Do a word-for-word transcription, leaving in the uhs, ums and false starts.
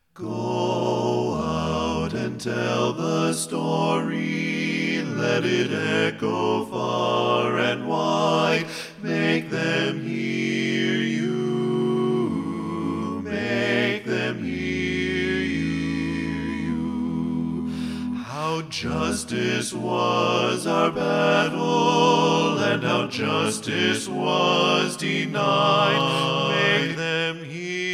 Go out and tell the story, let it echo far and wide. Make them hear you, make them hear you. How justice was our battle, and how justice was denied. Make them hear